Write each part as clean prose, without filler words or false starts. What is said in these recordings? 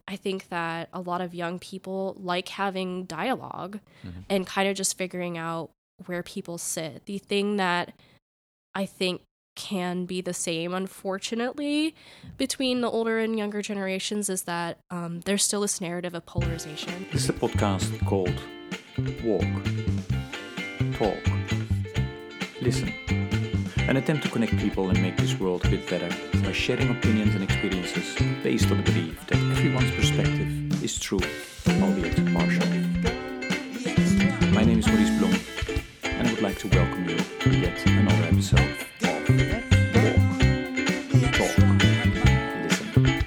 I think that a lot of young people like having dialogue and kind of just figuring out where people sit. The thing that I think can be the same, unfortunately, between the older and younger generations is that there's still this narrative of polarization. This is a podcast called Walk, Talk, Listen. An attempt to connect people and make this world a bit better by sharing opinions and experiences based on the belief that everyone's perspective is true, albeit partial. My name is Maurice Blom, and I would like to welcome you to yet another episode of Walk, Talk, Listen.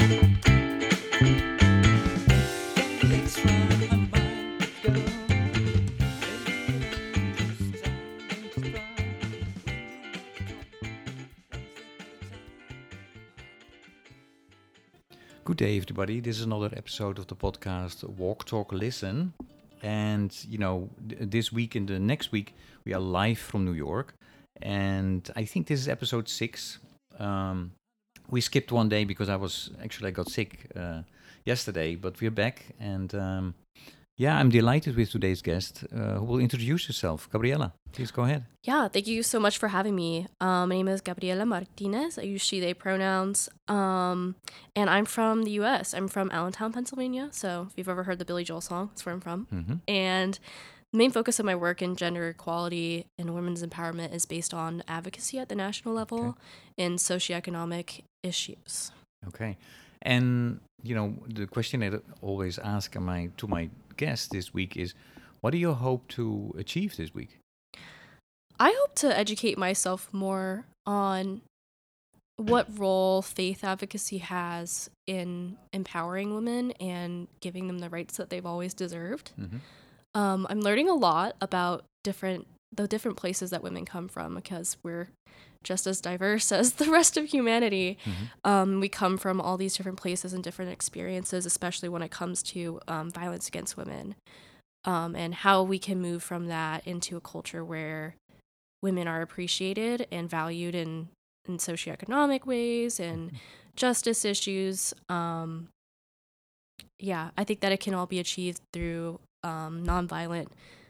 Good day, everybody. This is another episode of the podcast Walk, Talk, Listen. And, this week and the next week, we are live from New York. And I think this is episode 6. We skipped one day because I got sick yesterday, but we're back. And I'm delighted with today's guest who will introduce herself. Gabriela, please go ahead. Yeah, thank you so much for having me. My name is Gabriela Martinez. I use she, they pronouns. And I'm from the U.S. I'm from Allentown, Pennsylvania. So if you've ever heard the Billy Joel song, that's where I'm from. Mm-hmm. And the main focus of my work in gender equality and women's empowerment is based on advocacy at the national level in socioeconomic issues. Okay. And, the question I always ask to my guest this week is, what do you hope to achieve this week? I hope to educate myself more on what role faith advocacy has in empowering women and giving them the rights that they've always deserved. Mm-hmm. I'm learning a lot about the different places that women come from because we're just as diverse as the rest of humanity. Mm-hmm. We come from all these different places and different experiences, especially when it comes to violence against women, and how we can move from that into a culture where women are appreciated and valued in socioeconomic ways and justice issues. I think that it can all be achieved through nonviolent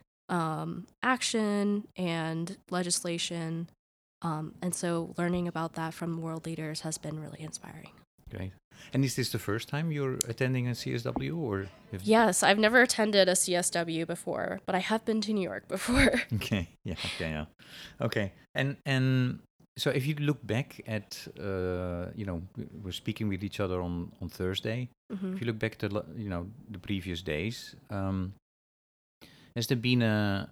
action and legislation. And so learning about that from world leaders has been really inspiring. Great. And is this the first time you're attending a CSW, or? Yes, I've never attended a CSW before, but I have been to New York before. Okay. Yeah. Okay. And so if you look back at, we're speaking with each other on Thursday. Mm-hmm. If you look back to, the previous days, has there been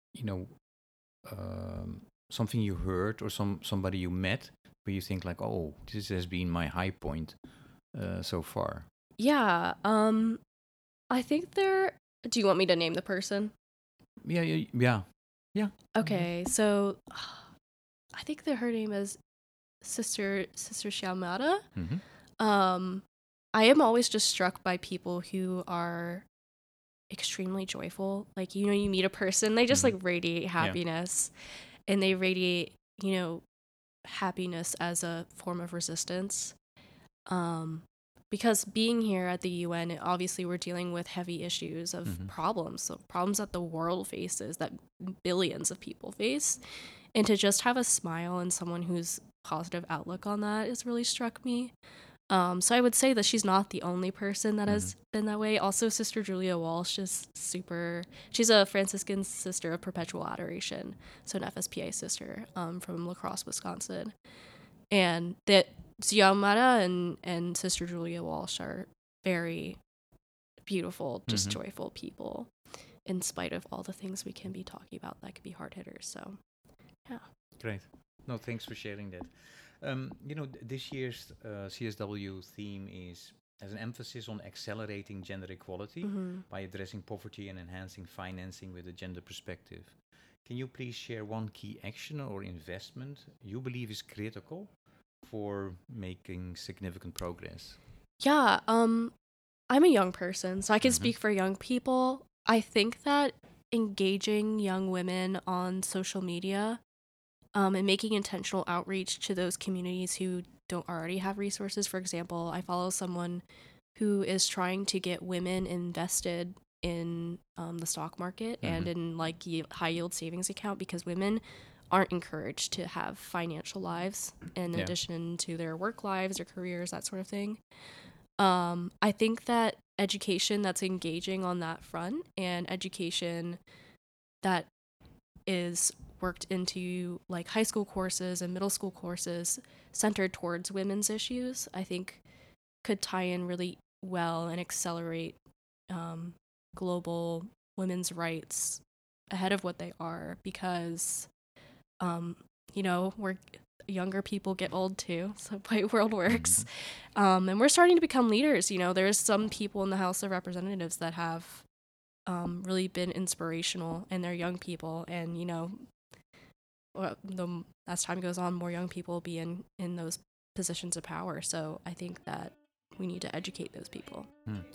something you heard or somebody you met where you think like, oh, this has been my high point so far? Yeah. I think do you want me to name the person? Yeah. Okay. So I think that her name is Sister Shyamata. Mm-hmm. I am always just struck by people who are extremely joyful. Like, you meet a person, they just like radiate happiness. And they radiate, happiness as a form of resistance. Because being here at the UN, obviously we're dealing with heavy issues of problems. So problems that the world faces, that billions of people face. And to just have a smile and someone who's positive outlook on that has really struck me. So I would say that she's not the only person that has been that way. Also, Sister Julia Walsh is she's a Franciscan Sister of Perpetual Adoration, so an FSPA sister from La Crosse, Wisconsin. And that Xiomara and Sister Julia Walsh are very beautiful, just joyful people, in spite of all the things we can be talking about that could be hard hitters. So, yeah. Great. No, thanks for sharing that. This year's CSW theme has an emphasis on accelerating gender equality by addressing poverty and enhancing financing with a gender perspective. Can you please share one key action or investment you believe is critical for making significant progress? Yeah, I'm a young person, so I can speak for young people. I think that engaging young women on social media and making intentional outreach to those communities who don't already have resources. For example, I follow someone who is trying to get women invested in the stock market and in like high yield savings account, because women aren't encouraged to have financial lives in addition to their work lives or careers, that sort of thing. I think that education that's engaging on that front, and education that is worked into like high school courses and middle school courses centered towards women's issues, I think could tie in really well and accelerate global women's rights ahead of what they are, because we're younger people get old too, so the way world works. And we're starting to become leaders. There's some people in the House of Representatives that have really been inspirational, and they're young people, and as time goes on, more young people will be in those positions of power. So I think that we need to educate those people.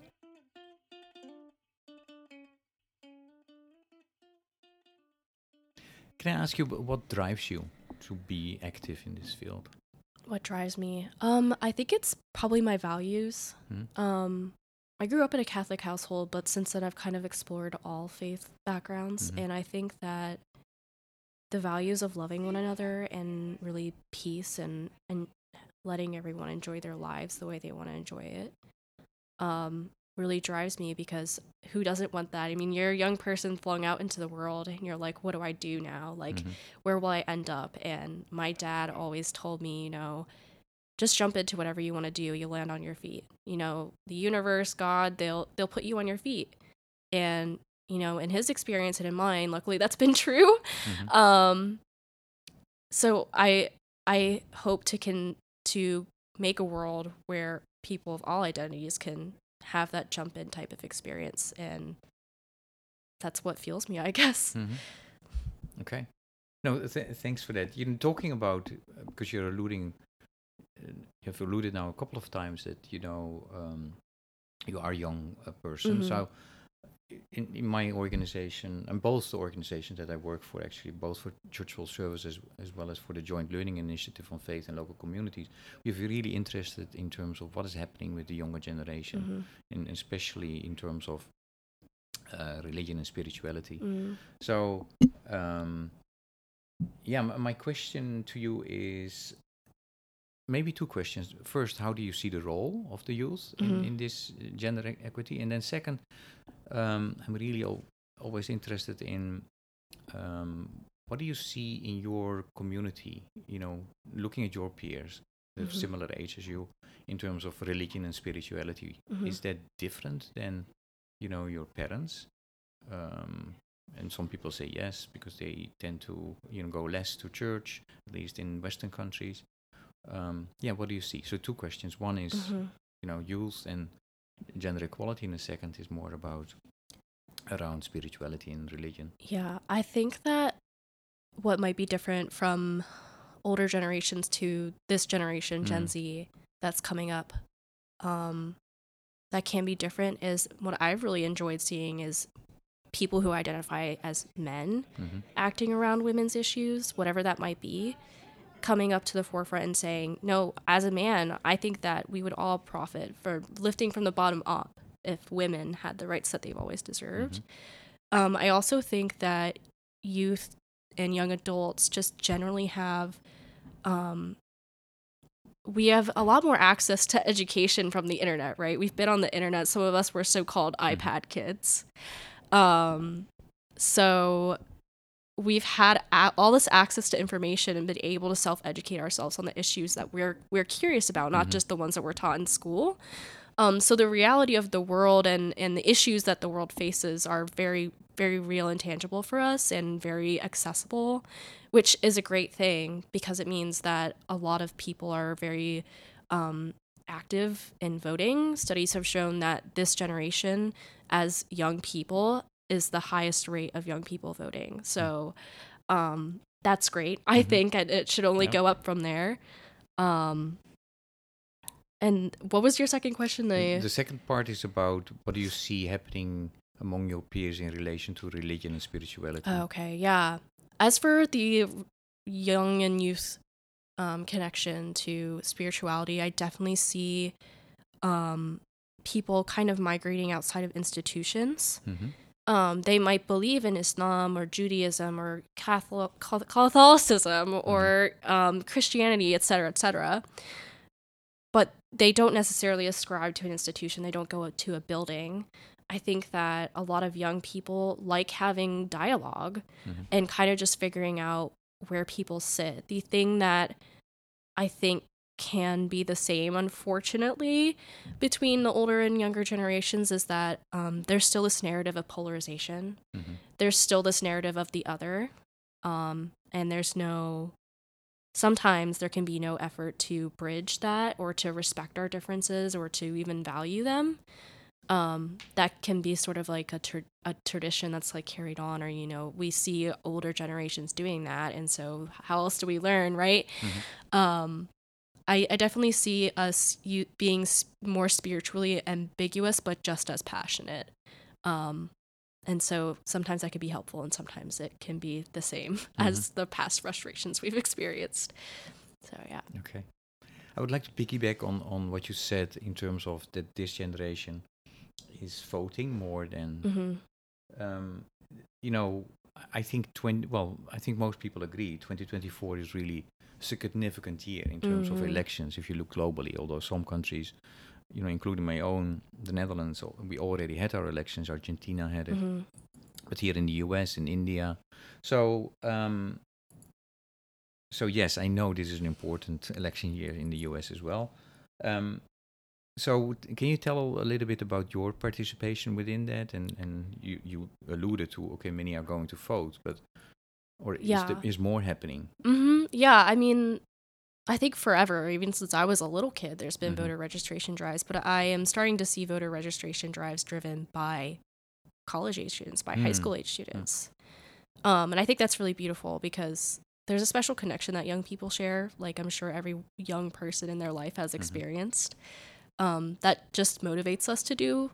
Can I ask you, what drives you to be active in this field? What drives me? I think it's probably my values. I grew up in a Catholic household, but since then I've kind of explored all faith backgrounds, and I think that the values of loving one another and really peace and letting everyone enjoy their lives the way they want to enjoy it really drives me, because who doesn't want that? I mean, you're a young person flung out into the world and you're like, what do I do now? Like, where will I end up? And my dad always told me, just jump into whatever you want to do. You'll land on your feet. The universe, God, they'll put you on your feet. And, in his experience and in mine, luckily that's been true. So I hope to make a world where people of all identities can have that jump in type of experience, and that's what fuels me, I guess. Okay. No, thanks for that. You're talking about, because you're alluding, you've alluded now a couple of times that you are a young person. So in my organization, and both the organizations that I work for, actually, both for Church World Services as well as for the Joint Learning Initiative on Faith and Local Communities, we're really interested in terms of what is happening with the younger generation, and especially in terms of religion and spirituality. So, my question to you is maybe two questions. First, how do you see the role of the youth in this gender equity? And then second, I'm really always interested in what do you see in your community, looking at your peers of similar age as you, in terms of religion and spirituality. Is that different than, your parents? And some people say yes, because they tend to, go less to church, at least in Western countries. What do you see? So two questions. One is, youth and gender equality, and the second is more around spirituality and religion. Yeah, I think that what might be different from older generations to this generation, Gen Z, that's coming up, that can be different, is what I've really enjoyed seeing is people who identify as men acting around women's issues, whatever that might be, coming up to the forefront and saying, no, as a man, I think that we would all profit for lifting from the bottom up if women had the rights that they've always deserved. I also think that youth and young adults just generally have, we have a lot more access to education from the internet, right? We've been on the internet. Some of us were so-called iPad kids. So we've had all this access to information and been able to self-educate ourselves on the issues that we're curious about, not just the ones that we're taught in school. So the reality of the world and the issues that the world faces are very, very real and tangible for us, and very accessible, which is a great thing, because it means that a lot of people are very active in voting. Studies have shown that this generation, as young people, is the highest rate of young people voting. So that's great. I think it should only go up from there. And what was your second question? The second part is about what do you see happening among your peers in relation to religion and spirituality? Okay, yeah. As for the young and youth connection to spirituality, I definitely see people kind of migrating outside of institutions. Mm-hmm. They might believe in Islam or Judaism or Catholicism or Christianity, etc., but they don't necessarily ascribe to an institution. They don't go to a building. I think that a lot of young people like having dialogue and kind of just figuring out where people sit. The thing that I think can be the same, unfortunately, between the older and younger generations is that there's still this narrative of polarization. Mm-hmm. There's still this narrative of the other. And sometimes there can be no effort to bridge that or to respect our differences or to even value them. That can be sort of like a tradition that's like carried on, or, we see older generations doing that. And so how else do we learn, right? Mm-hmm. I definitely see us being more spiritually ambiguous, but just as passionate. And so sometimes that could be helpful and sometimes it can be the same as the past frustrations we've experienced. So, yeah. Okay. I would like to piggyback on what you said in terms of that this generation is voting more than, I think I think most people agree 2024 is really a significant year in terms of elections if you look globally, although some countries, including my own, the Netherlands, we already had our elections, Argentina had it, but here in the US, in India. So yes, I know this is an important election year in the US as well. So can you tell a little bit about your participation within that? And you alluded to, okay, many are going to vote, but is more happening? Yeah, I mean, I think forever, even since I was a little kid, there's been voter registration drives, but I am starting to see voter registration drives driven by college-age students, by high school-age students. And I think that's really beautiful because there's a special connection that young people share, like I'm sure every young person in their life has experienced. That just motivates us to do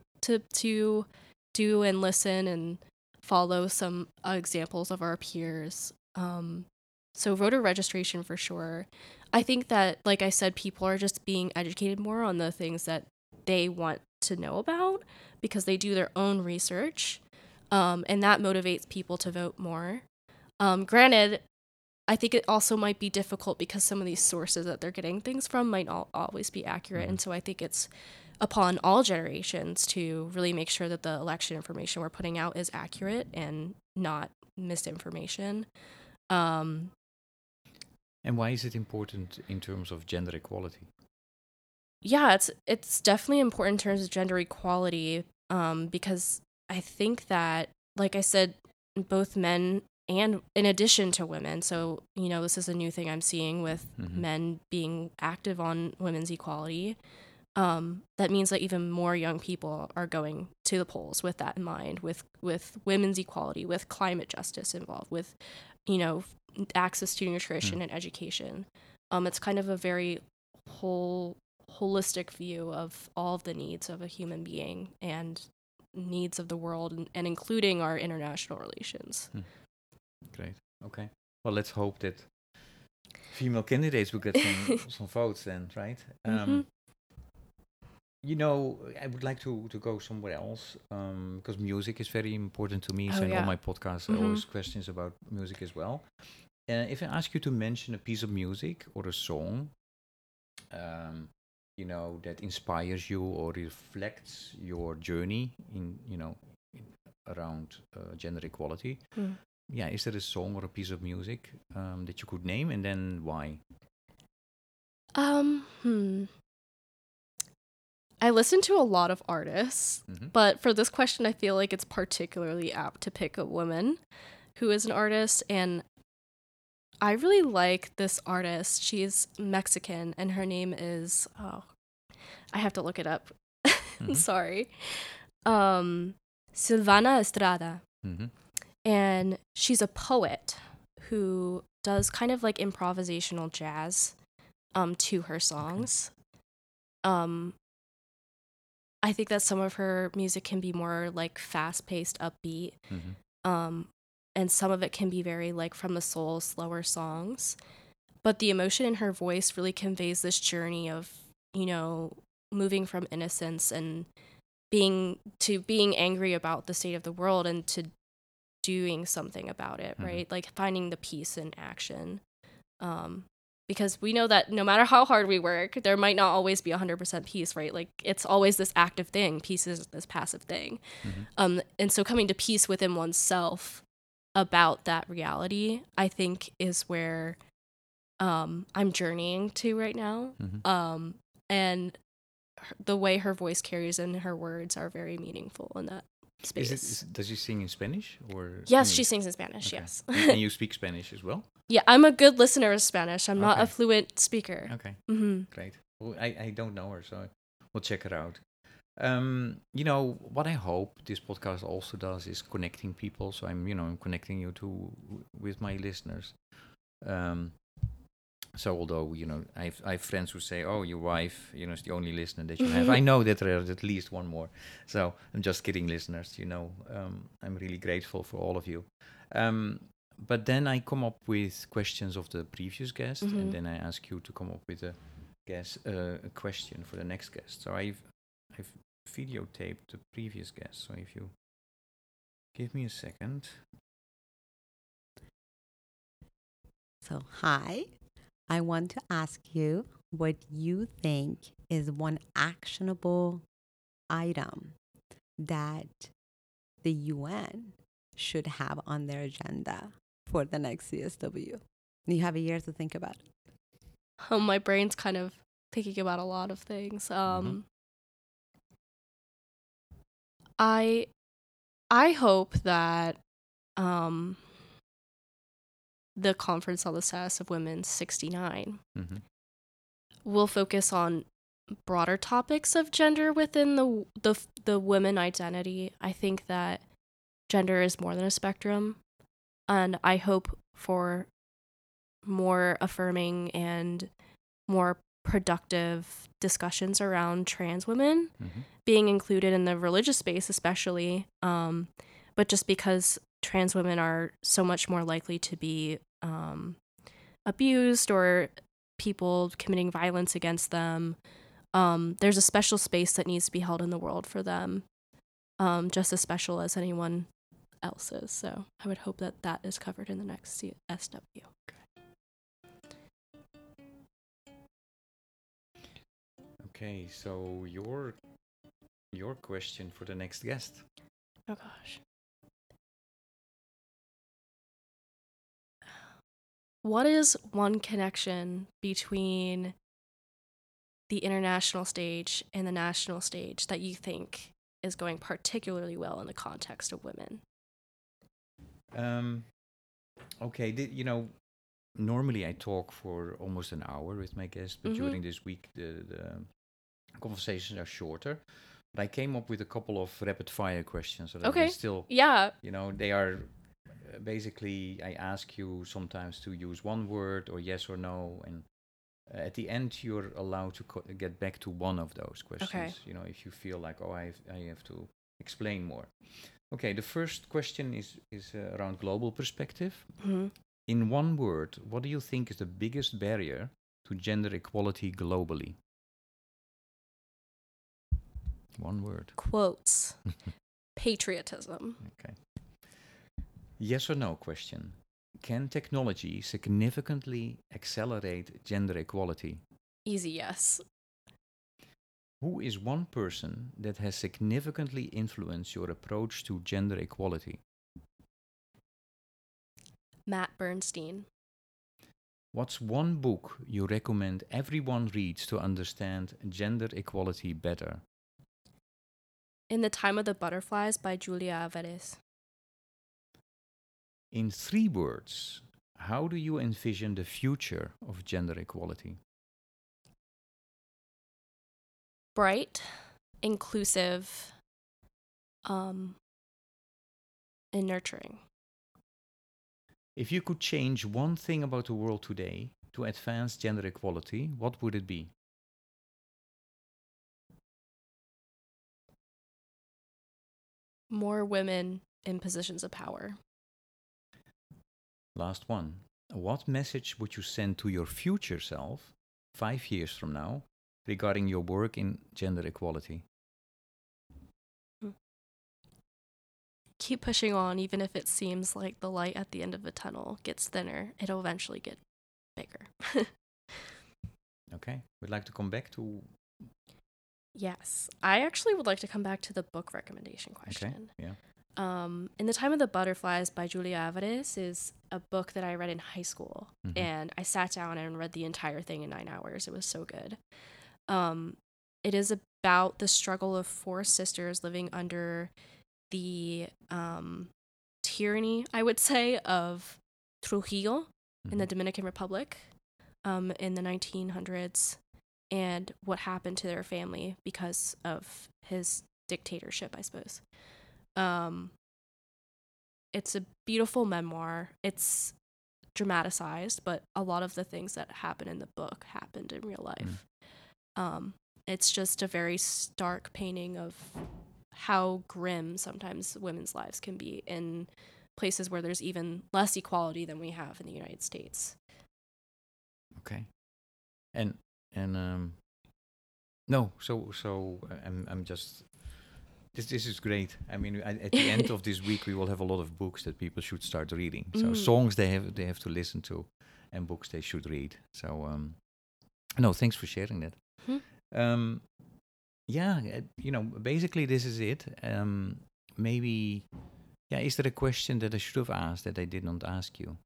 and listen and follow some examples of our peers. So voter registration for sure. I think that, like I said, people are just being educated more on the things that they want to know about because they do their own research, and that motivates people to vote more. Granted, I think it also might be difficult because some of these sources that they're getting things from might not always be accurate. And so I think it's upon all generations to really make sure that the election information we're putting out is accurate and not misinformation. And why is it important in terms of gender equality? Yeah, it's definitely important in terms of gender equality, because I think that, like I said, both men and in addition to women, so, this is a new thing I'm seeing with men being active on women's equality. That means that even more young people are going to the polls with that in mind, with women's equality, with climate justice involved, with, access to nutrition and education. It's kind of a very holistic view of all of the needs of a human being and needs of the world, and including our international relations. Great. Okay. Well, let's hope that female candidates will get some votes then, right? I would like to go somewhere else because music is very important to me. So in all my podcasts, I always questions about music as well. If I ask you to mention a piece of music or a song, that inspires you or reflects your journey around gender equality. Yeah, is there a song or a piece of music that you could name, and then why? I listen to a lot of artists, but for this question, I feel like it's particularly apt to pick a woman who is an artist, and I really like this artist. She's Mexican, and her name is, I have to look it up. Sorry. Silvana Estrada. And she's a poet who does kind of like improvisational jazz to her songs. I think that some of her music can be more like fast-paced, upbeat. And some of it can be very like from the soul, slower songs. But the emotion in her voice really conveys this journey of, moving from innocence and being angry about the state of the world and to doing something about it, right? Like finding the peace in action. Because we know that no matter how hard we work, there might not always be 100% peace, right? Like it's always this active thing. Peace is this passive thing. And so coming to peace within oneself about that reality, I think is where I'm journeying to right now. And the way her voice carries and her words are very meaningful in that space. Does she sing in Spanish or? Yes, she sings in Spanish. Okay. Yes. And you speak Spanish as well? Yeah, I'm a good listener of Spanish. I'm not a fluent speaker. Okay, great. Well, I don't know her, so we'll check her out. What I hope this podcast also does is connecting people. So I'm connecting you with my listeners. So although, I have friends who say, oh, your wife, is the only listener that you have. I know that there is at least one more. So I'm just kidding, listeners. I'm really grateful for all of you. But then I come up with questions of the previous guest, and then I ask you to come up with a question for the next guest. So I've videotaped the previous guest. So if you give me a second. So, hi. I want to ask you what you think is one actionable item that the UN should have on their agenda for the next CSW. You have a year to think about it. My brain's kind of thinking about a lot of things. I hope that the Conference on the Status of Women 69 will focus on broader topics of gender within the women identity. I think that gender is more than a spectrum, and I hope for more affirming and more productive discussions around trans women being included in the religious space, especially. But just because trans women are so much more likely to be abused or people committing violence against them, there's a special space that needs to be held in the world for them, just as special as anyone else's. So I would hope that that is covered in the next SW. Okay, so your question for the next guest. Oh gosh. What is one connection between the international stage and the national stage that you think is going particularly well in the context of women? Okay, normally I talk for almost an hour with my guests, but during this week the conversations are shorter. But I came up with a couple of rapid fire questions. So that still, they are basically, I ask you sometimes to use one word or yes or no, and at the end you're allowed to get back to one of those questions. If you feel like, I have to explain more. Okay, the first question is around global perspective. In one word, what do you think is the biggest barrier to gender equality globally? One word. Quotes. Patriotism. Okay. Yes or no question. Can technology significantly accelerate gender equality? Easy yes. Who is one person that has significantly influenced your approach to gender equality? Matt Bernstein. What's one book you recommend everyone reads to understand gender equality better? In the Time of the Butterflies by Julia Alvarez. In 3 words, how do you envision the future of gender equality? Bright, inclusive, and nurturing. If you could change one thing about the world today to advance gender equality, what would it be? More women in positions of power. Last one. What message would you send to your future self 5 years from now regarding your work in gender equality? Keep pushing on, even if it seems like the light at the end of the tunnel gets thinner. It'll eventually get bigger. Okay. We'd like to come back to... Yes. I actually would like to come back to the book recommendation question. Okay, yeah. In the Time of the Butterflies by Julia Alvarez is a book that I read in high school. Mhm. And I sat down and read the entire thing in 9 hours. It was so good. It is about the struggle of 4 sisters living under the tyranny, I would say, of Trujillo in the Mhm. Dominican Republic in the 1900s, and what happened to their family because of his dictatorship, I suppose. It's a beautiful memoir. It's dramatized, but a lot of the things that happen in the book happened in real life. It's just a very stark painting of how grim sometimes women's lives can be in places where there's even less equality than we have in the United States. Okay. And no, so I'm just... This is great. I mean, at the end of this week, we will have a lot of books that people should start reading. So songs they have to listen to, and books they should read. So no, thanks for sharing that. Yeah, basically this is it. Maybe, yeah. Is there a question that I should have asked that I did not ask you?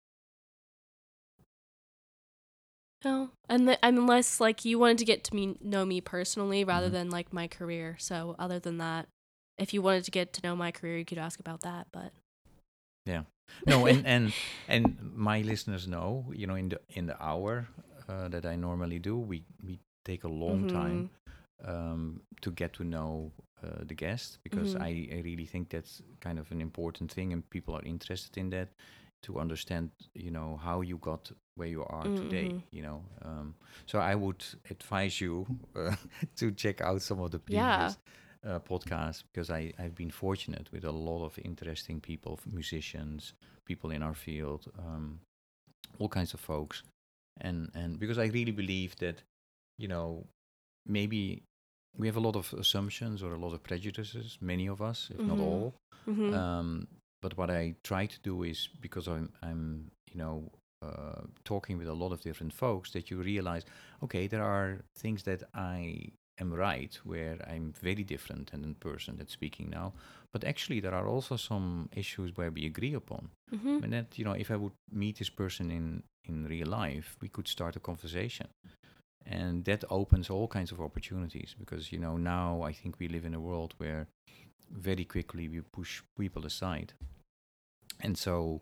No, and unless like you wanted to get to know me personally rather than like my career. So other than that, if you wanted to get to know my career, you could ask about that. But yeah, no, and my listeners know, in the hour that I normally do, we take a long time to get to know the guest, because I really think that's kind of an important thing, and people are interested in that, to understand, how you got where you are today, So I would advise you to check out some of the previous podcasts, because I've been fortunate with a lot of interesting people, musicians, people in our field, all kinds of folks. And because I really believe that, maybe we have a lot of assumptions or a lot of prejudices, many of us, if not all. But what I try to do is, because I'm talking with a lot of different folks, that you realize, okay, there are things that I am right, where I'm very different than the person that's speaking now. But actually, there are also some issues where we agree upon. And that, if I would meet this person in real life, we could start a conversation. And that opens all kinds of opportunities, because, now I think we live in a world where very quickly we push people aside. And so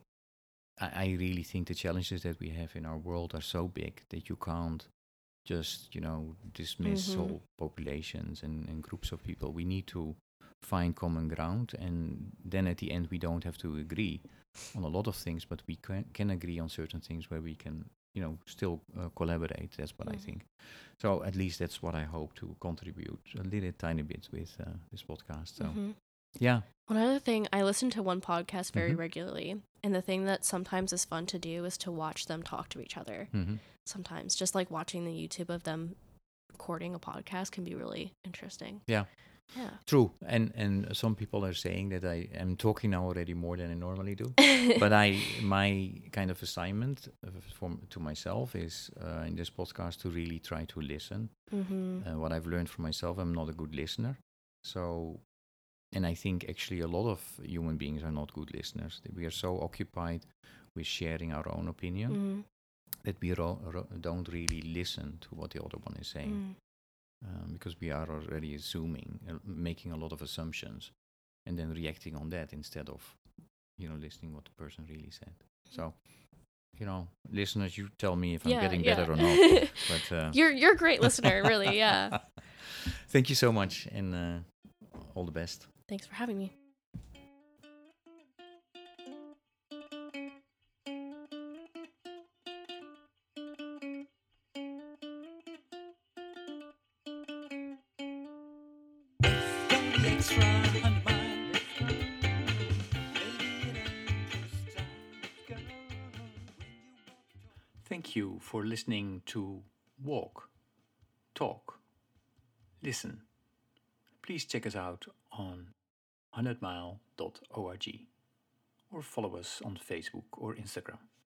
I really think the challenges that we have in our world are so big that you can't just, dismiss whole populations and groups of people. We need to find common ground, and then at the end we don't have to agree on a lot of things, but we can agree on certain things where we can, still collaborate. That's what I think. So at least that's what I hope to contribute a little tiny bit with this podcast. So yeah. One other thing, I listen to one podcast very regularly, and the thing that sometimes is fun to do is to watch them talk to each other. Sometimes just like watching the YouTube of them recording a podcast can be really interesting. Yeah. Yeah. True. And some people are saying that I am talking now already more than I normally do. But my kind of assignment to myself is in this podcast to really try to listen. What I've learned from myself, I'm not a good listener. So, and I think actually a lot of human beings are not good listeners. We are so occupied with sharing our own opinion that we don't really listen to what the other one is saying. Because we are already assuming, making a lot of assumptions, and then reacting on that instead of, listening what the person really said. So, listeners, you tell me if I'm getting better or not. But you're a great listener, really. Yeah. Thank you so much, and all the best. Thanks for having me. Thank you for listening to Walk, talk, listen. Please check us out on 100mile.org or follow us on Facebook or Instagram.